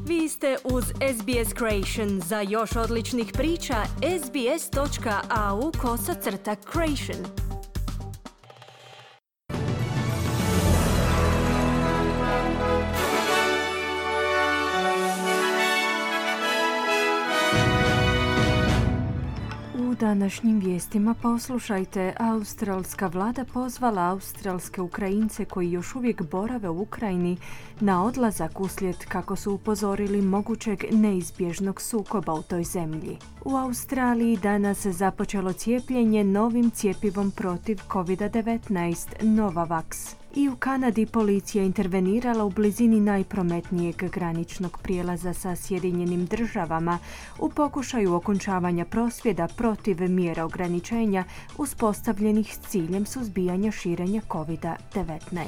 Vi ste uz SBS Creation. Za još odličnih priča, sbs.au/creation. U današnjim vijestima poslušajte, australska vlada pozvala australske Ukrajince koji još uvijek borave u Ukrajini na odlazak uslijed, kako su upozorili, mogućeg neizbježnog sukoba u toj zemlji. U Australiji danas započelo cijepljenje novim cjepivom protiv COVID-19 Novavax. I u Kanadi policija intervenirala u blizini najprometnijeg graničnog prijelaza sa Sjedinjenim Državama u pokušaju okončavanja prosvjeda protiv mjera ograničenja uspostavljenih s ciljem suzbijanja širenja COVID-19.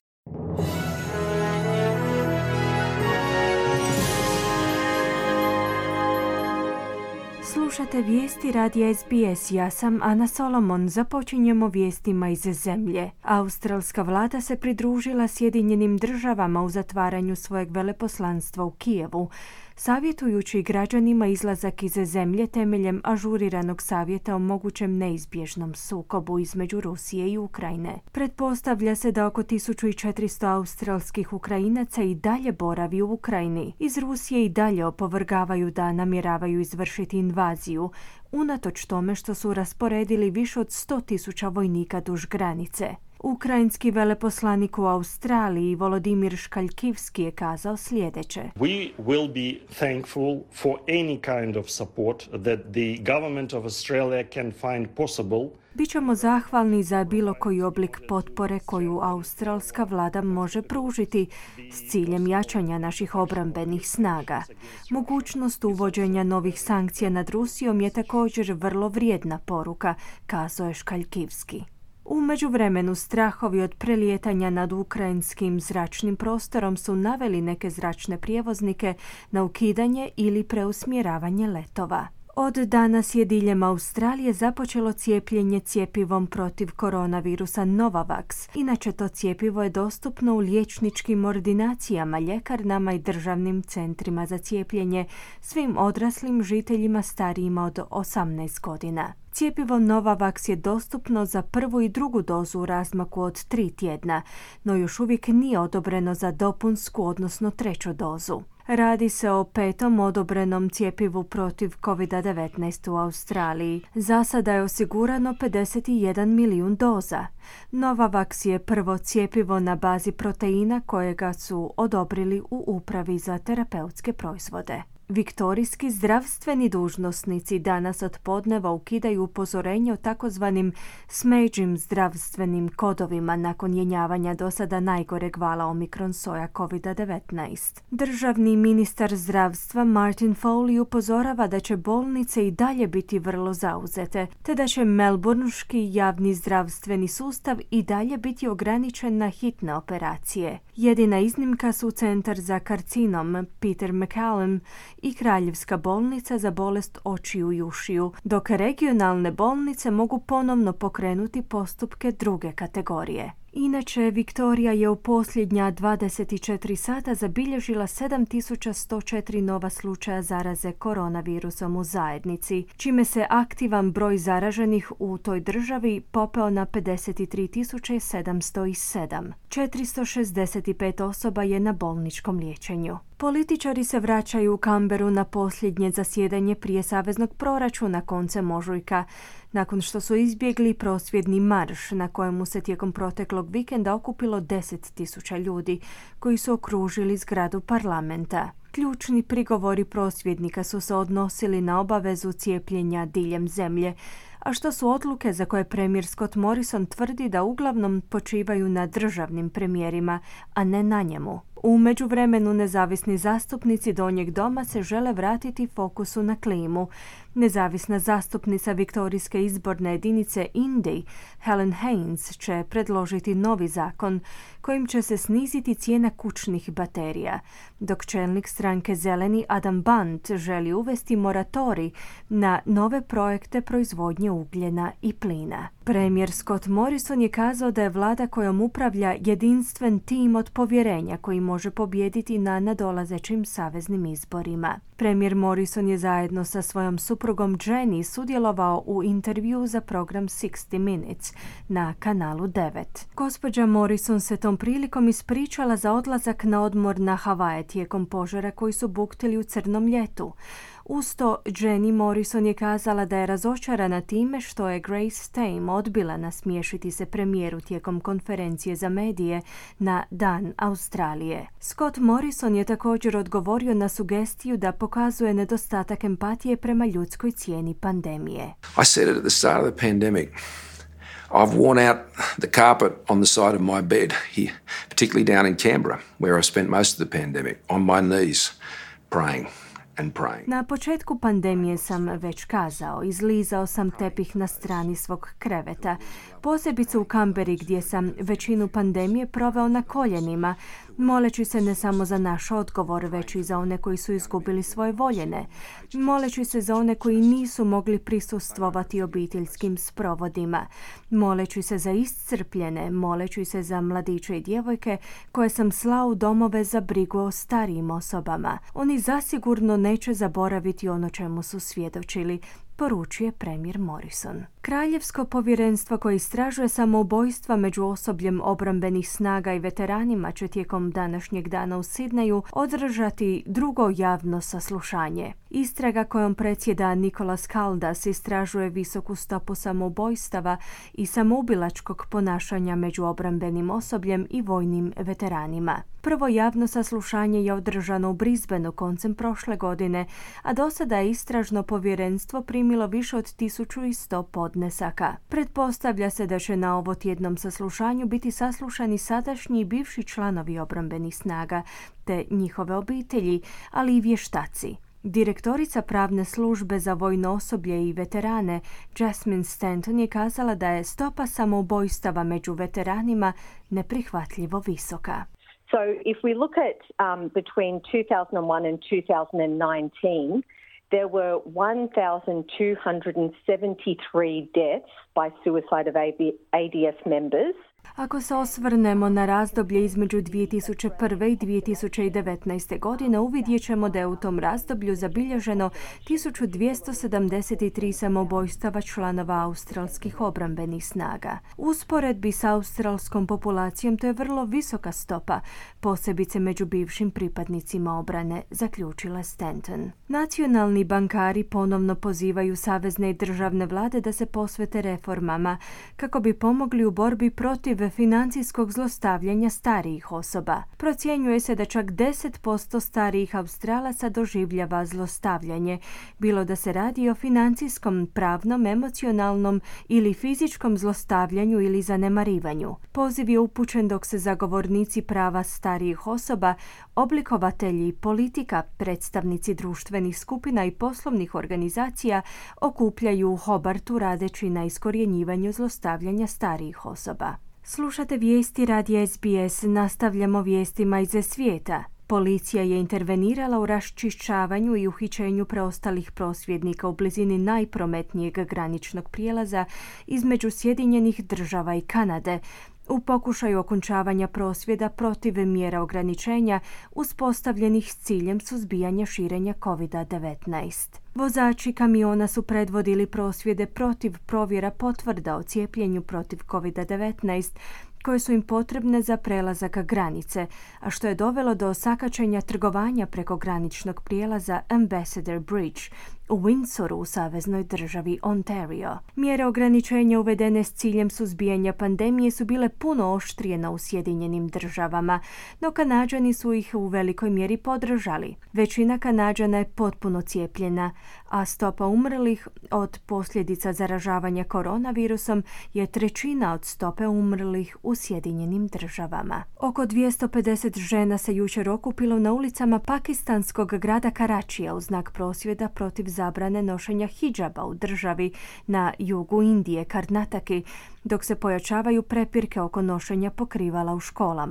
Slušate vijesti radija SBS. Ja sam Ana Solomon. Započinjemo vijestima iz zemlje. Australska vlada se pridružila Sjedinjenim Državama u zatvaranju svojeg veleposlanstva u Kijevu, savjetujući građanima izlazak iz zemlje temeljem ažuriranog savjeta o mogućem neizbježnom sukobu između Rusije i Ukrajine. Pretpostavlja se da oko 1400 australskih Ukrajinaca i dalje boravi u Ukrajini. Iz Rusije i dalje opovrgavaju da namjeravaju izvršiti invaziju, unatoč tome što su rasporedili više od 100.000 vojnika duž granice. Ukrajinski veleposlanik u Australiji Volodimir Škaljkivski je kazao sljedeće. We will be thankful for any kind of support that the government of Australia can find possible. Bićemo zahvalni za bilo koji oblik potpore koju australska vlada može pružiti s ciljem jačanja naših obrambenih snaga. Mogućnost uvođenja novih sankcija nad Rusijom je također vrlo vrijedna poruka, kazao je Škaljkivski. U međuvremenu strahovi od prelijetanja nad ukrajinskim zračnim prostorom su naveli neke zračne prijevoznike na ukidanje ili preusmjeravanje letova. Od danas je diljem Australije započelo cijepljenje cjepivom protiv koronavirusa Novavax. Inače, to cjepivo je dostupno u liječničkim ordinacijama, ljekarnama i državnim centrima za cijepljenje svim odraslim žiteljima starijima od 18 godina. Cjepivo Novavax je dostupno za prvu i drugu dozu u razmaku od 3 tjedna, no još uvijek nije odobreno za dopunsku, odnosno 3. dozu. Radi se o 5. odobrenom cjepivu protiv COVID-19 u Australiji. Za sada je osigurano 51 milijun doza. Novavax je prvo cjepivo na bazi proteina kojega su odobrili u Upravi za terapeutske proizvode. Viktorijski zdravstveni dužnosnici danas od podneva ukidaju upozorenje o takozvanim smeđim zdravstvenim kodovima nakon jenjavanja do sada najgoreg vala omikron soja COVID-19. Državni ministar zdravstva Martin Foley upozorava da će bolnice i dalje biti vrlo zauzete, te da će melbourneški javni zdravstveni sustav i dalje biti ograničen na hitne operacije. Jedina iznimka su Centar za karcinom Peter MacCallum i Kraljevska bolnica za bolest očiju i ušiju, dok regionalne bolnice mogu ponovno pokrenuti postupke druge kategorije. Inače, Viktorija je u posljednja 24 sata zabilježila 7104 nova slučaja zaraze koronavirusom u zajednici, čime se aktivan broj zaraženih u toj državi popeo na 53.707. 465 osoba je na bolničkom liječenju. Političari se vraćaju u Canberru na posljednje zasjedanje prije saveznog proračuna koncem ožujka, nakon što su izbjegli prosvjedni marš na kojemu se tijekom proteklog vikenda okupilo 10.000 ljudi koji su okružili zgradu parlamenta. Ključni prigovori prosvjednika su se odnosili na obavezu cijepljenja diljem zemlje, a što su odluke za koje premijer Scott Morrison tvrdi da uglavnom počivaju na državnim premijerima, a ne na njemu. U međuvremenu nezavisni zastupnici Donjeg doma se žele vratiti fokusu na klimu. Nezavisna zastupnica Viktorijske izborne jedinice Indi, Helen Haines, će predložiti novi zakon kojim će se sniziti cijena kućnih baterija, dok čelnik stranke Zeleni Adam Band želi uvesti moratorij na nove projekte proizvodnje ugljena i plina. Premijer Scott Morrison je kazao da je vlada kojom upravlja jedinstven tim od povjerenja koji može pobijediti na nadolazećim saveznim izborima. Premijer Morrison je zajedno sa svojom suprugom Jenny sudjelovao u intervju za program 60 Minutes na kanalu 9. Gospođa Morrison se tom prilikom ispričala za odlazak na odmor na Havaje tijekom požara koji su buktili u crnom ljetu. Uz to, Jenny Morrison je kazala da je razočarana time što je Grace Tame odbila nasmiješiti se premijeru tijekom konferencije za medije na Dan Australije. Scott Morrison je također odgovorio na sugestiju da pokazuje nedostatak empatije prema ljudskoj cijeni pandemije. I said it at the start of the pandemic. I've worn out the carpet on the side of my bed here, particularly down in Canberra, where I spent most of the pandemic, on my knees, praying. Na početku pandemije sam već kazao, izlizao sam tepih na strani svog kreveta, posebice u Kamberi gdje sam većinu pandemije proveo na koljenima, moleći se ne samo za naš odgovor, već i za one koji su izgubili svoje voljene, moleći se za one koji nisu mogli prisustvovati obiteljskim sprovodima, moleći se za iscrpljene, moleći se za mladiće i djevojke koje sam slao u domove za brigu o starijim osobama. Oni zasigurno neće zaboraviti ono čemu su svjedočili, poručuje premijer Morrison. Kraljevsko povjerenstvo koje istražuje samoubojstva među osobljem obrambenih snaga i veteranima će tijekom današnjeg dana u Sidneju održati drugo javno saslušanje. Istraga kojom predsjeda Nicholas Caldas istražuje visoku stopu samoubojstava i samoubilačkog ponašanja među obrambenim osobljem i vojnim veteranima. Prvo javno saslušanje je održano u Brisbaneu koncem prošle godine, a do sada je istražno povjerenstvo primilo više od 1100 podnesaka. Pretpostavlja se da će na ovo tjednom saslušanju biti saslušani sadašnji i bivši članovi obrambenih snaga, te njihove obitelji, ali i vještaci. Direktorica pravne službe za vojno osoblje i veterane Jasmine Stanton je kazala da je stopa samoubojstava među veteranima neprihvatljivo visoka. So if we look at between 2001 and 2019, there were 1,273 deaths by suicide of ADF members. Ako se osvrnemo na razdoblje između 2001. i 2019. godine, uvidjet ćemo da je u tom razdoblju zabilježeno 1273 samoubojstava članova australskih obrambenih snaga. U usporedbi s australskom populacijom to je vrlo visoka stopa, posebice među bivšim pripadnicima obrane, zaključila Stanton. Nacionalni bankari ponovno pozivaju savezne i državne vlade da se posvete reformama kako bi pomogli u borbi protiv financijskog zlostavljanja starijih osoba. Procjenjuje se da čak 10% starijih Australaca doživljava zlostavljanje, bilo da se radi o financijskom, pravnom, emocionalnom ili fizičkom zlostavljanju ili zanemarivanju. Poziv je upućen dok se zagovornici prava starijih osoba, oblikovatelji politika, predstavnici društvenih skupina i poslovnih organizacija okupljaju u Hobartu radeći na iskorjenjivanju zlostavljanja starijih osoba. Slušate vijesti radija SBS, nastavljamo vijestima iz svijeta. Policija je intervenirala u raščišćavanju i uhićenju preostalih prosvjednika u blizini najprometnijeg graničnog prijelaza između Sjedinjenih Država i Kanade, u pokušaju okončavanja prosvjeda protiv mjera ograničenja uspostavljenih s ciljem suzbijanja širenja COVID-19. Vozači kamiona su predvodili prosvjede protiv provjera potvrda o cijepljenju protiv COVID-19 koje su im potrebne za prelazak granice, a što je dovelo do sakaćenja trgovanja preko graničnog prijelaza Ambassador Bridge u Windsoru u saveznoj državi Ontario. Mjere ograničenja uvedene s ciljem suzbijanja pandemije su bile puno oštrije u Sjedinjenim Državama, no Kanađani su ih u velikoj mjeri podržali. Većina Kanađana je potpuno cijepljena, a stopa umrlih od posljedica zaražavanja koronavirusom je 1/3 od stope umrlih u Sjedinjenim Državama. Oko 250 žena se jučer okupilo na ulicama pakistanskog grada Karačija u znak prosvjeda protiv zabrane nošenja hidžaba u državi na jugu Indije, Karnataki, dok se pojačavaju prepirke oko nošenja pokrivala u školama.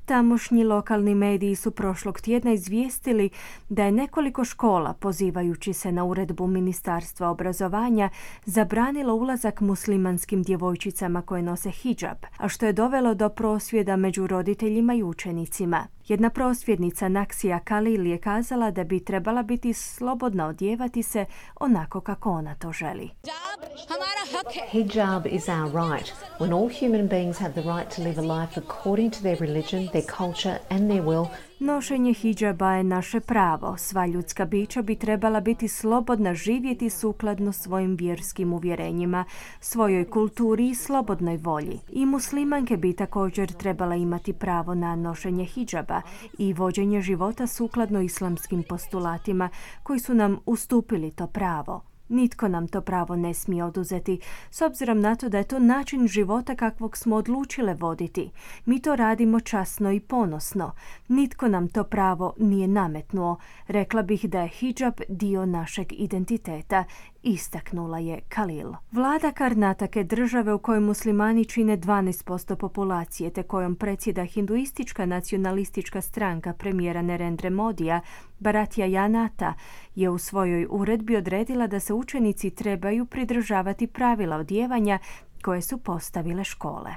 Tamošnji lokalni mediji su prošlog tjedna izvijestili da je nekoliko škola, pozivajući se na uredbu Ministarstva obrazovanja, zabranilo ulazak muslimanskim djevojčicama koje nose hidžab, a što je dovelo do prosvjeda među roditeljima i učenicima. Jedna prosvjednica Naksija Khalil je kazala da bi trebala biti slobodna odjevati se onako kako ona to želi. Hijab is our right. When all human beings have the right to live a life according to their religion, their culture and their will. Nošenje hidžaba je naše pravo. Sva ljudska bića bi trebala biti slobodna živjeti sukladno svojim vjerskim uvjerenjima, svojoj kulturi i slobodnoj volji. I muslimanke bi također trebala imati pravo na nošenje hidžaba i vođenje života sukladno islamskim postulatima koji su nam ustupili to pravo. Nitko nam to pravo ne smije oduzeti, s obzirom na to da je to način života kakvog smo odlučile voditi. Mi to radimo časno i ponosno. Nitko nam to pravo nije nametnuo. Rekla bih da je hidžab dio našeg identiteta, istaknula je Khalil. Vlada Karnatake, države u kojoj muslimani čine 12% populacije, te kojom predsjeda hinduistička nacionalistička stranka premijera Narendra Modija, Bharatiya Janata, je u svojoj uredbi odredila da se učenici trebaju pridržavati pravila odijevanja koje su postavile škole.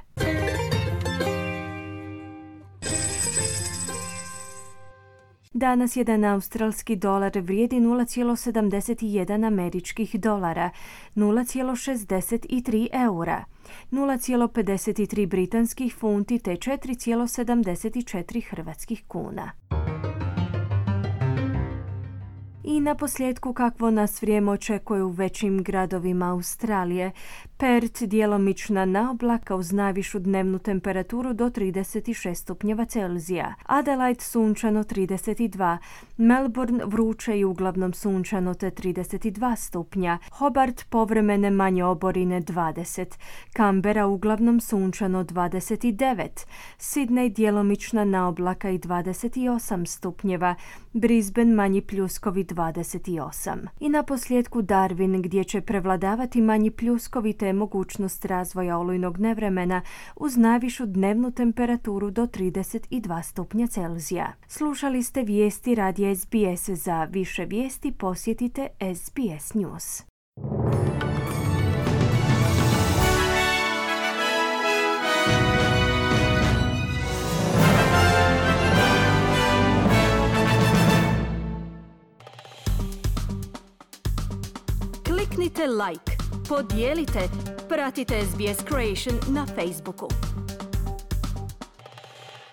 Danas jedan australski dolar vrijedi 0,71 američkih dolara, 0,63 eura, 0,53 britanskih funti te 4,74 hrvatskih kuna. I na posljedku kakvo nas vrijeme očekuje u većim gradovima Australije. Perth djelomična naoblaka uz najvišu dnevnu temperaturu do 36 stupnjeva Celzija. Adelaide sunčano 32, Melbourne vruće i uglavnom sunčano te 32 stupnja, Hobart povremene manje oborine 20, Canberra uglavnom sunčano 29, Sydney djelomična naoblaka i 28 stupnjeva, Brisbane manji pljuskovi 28. I na posljedku Darwin gdje će prevladavati manji pljuskovi te mogućnost razvoja olujnog nevremena uz najvišu dnevnu temperaturu do 32 stupnja Celzija. Slušali ste vijesti radija SBS. Za više vijesti posjetite SBS News. Kliknite like, podijelite, pratite SBS Creation na Facebooku.